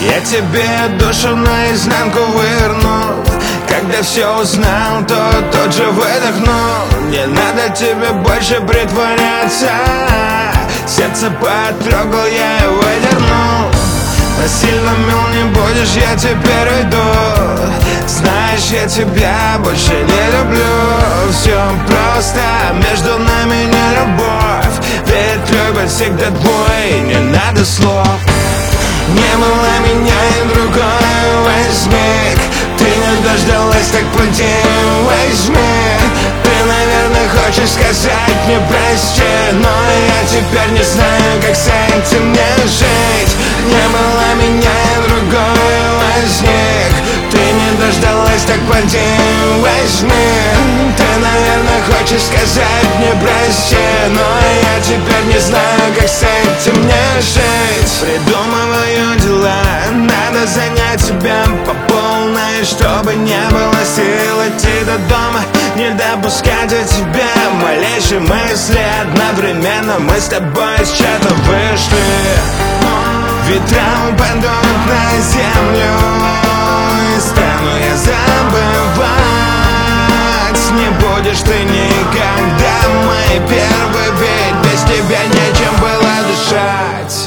Я тебе душу наизнанку выверну. Когда все узнал, то тут же выдохнул. Не надо тебе больше притворяться. Сердце потрогал, я и выдернул. Насильно мил не будешь, я теперь уйду. Знаешь, я тебя больше не люблю. Все просто, между нами не любовь. Ведь любят всегда двое, не надо слов. Не было меня и другой возник. Ты не дождалась, так поди возьми. Ты, наверное, хочешь сказать мне прости, но я теперь не знаю, как с этим мне жить. Не было меня и другой возник. Ты не дождалась, так поди возьми. Ты, наверное, хочешь сказать мне прости, но я теперь не знаю, как с этим мне жить. Придумываю дела, надо занять себя по полной, чтобы не было сил идти до дома. Не допускать от тебя малейшей мысли. Одновременно мы с тобой с чата вышли. Ветра упадут на землю, и стану я забывать. Не будешь ты никогда мой первый, ведь без тебя нечем было дышать.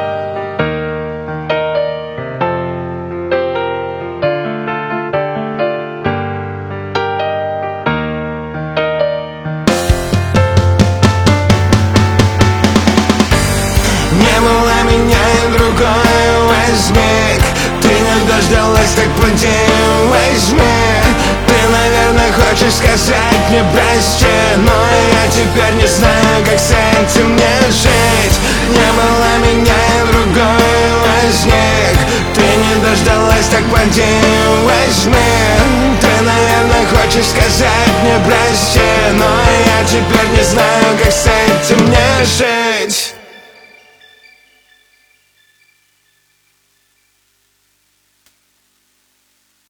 Не было меня и другой возник. Ты не дождалась, так поди возьми. Ты, наверное, хочешь сказать мне прости, но я теперь не знаю, как с этим мне жить. Не было меня и другой возник. Ты не дождалась, так поди возьми. Ты, наверное, хочешь сказать мне прости, но я теперь не знаю, как с